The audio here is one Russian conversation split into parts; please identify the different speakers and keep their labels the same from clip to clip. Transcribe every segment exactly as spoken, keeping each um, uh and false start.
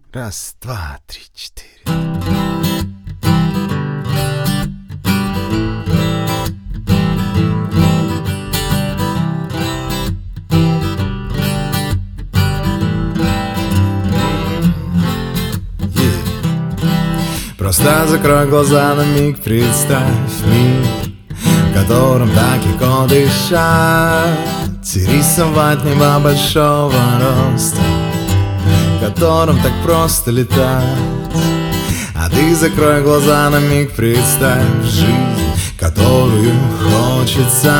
Speaker 1: Раз, два, три, четыре. Просто закрой глаза на миг, представь мир, в котором так легко дышать и рисовать небо большого роста, в котором так просто летать. А ты закрой глаза на миг, представь жизнь, которую хочется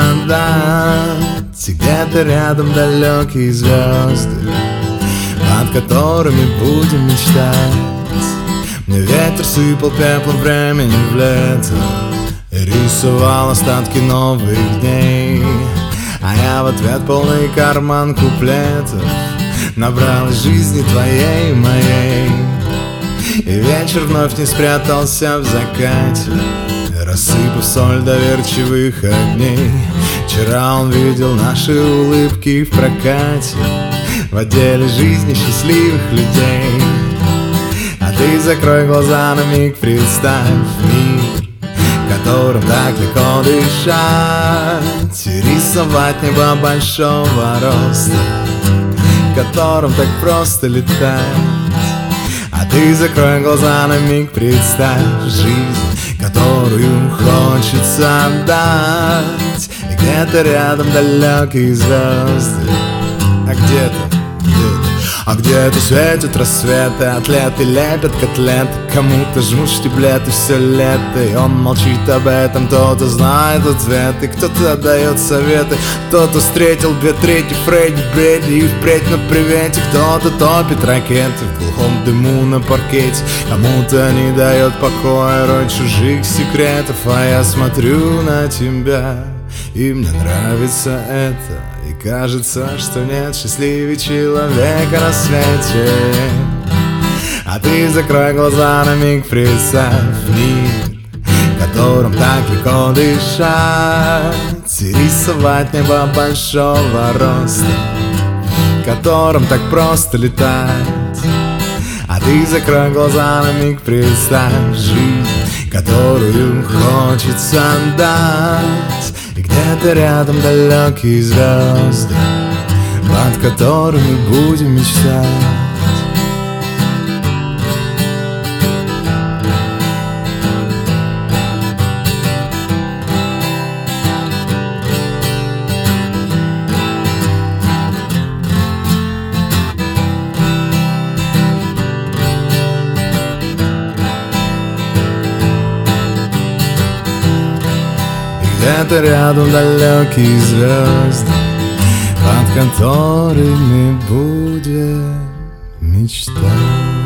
Speaker 1: дать. И где-то рядом далекие звезды, над которыми будем мечтать. Мне ветер сыпал пеплом времени в лето и рисовал остатки новых дней. А я в ответ полный карман куплетов набрал из жизни твоей и моей. И вечер вновь не спрятался в закате, рассыпав соль доверчивых огней. Вчера он видел наши улыбки в прокате в отделе жизни счастливых людей. А ты закрой глаза на миг, представь мир, в котором так легко дышать и рисовать небо большого роста, в котором так просто летать. А ты закрой глаза на миг, представь жизнь, которую хочется отдать. И где-то рядом далекие звезды, а где-то, где-то А где-то светят рассветы, атлеты лепят котлеты, кому-то жмут штиблеты все лето, и он молчит об этом. Кто-то знает ответы, кто-то дает советы, кто-то встретил две трети Фредди Бредди и впредь на привете. Кто-то топит ракеты в глухом дыму на паркете, кому-то не дает покоя рой чужих секретов. А я смотрю на тебя, и мне нравится это, и кажется, что нет счастливее человека на свете. А ты закрой глаза на миг, представь мир, в котором так легко дышать и рисовать небо большого роста, в котором так просто летать. А ты закрой глаза на миг, представь жизнь, которую хочется дать. И где-то рядом далекие звезды, над которыми будем мечтать. Где-то рядом далекие звезды, под которыми будем мечтать.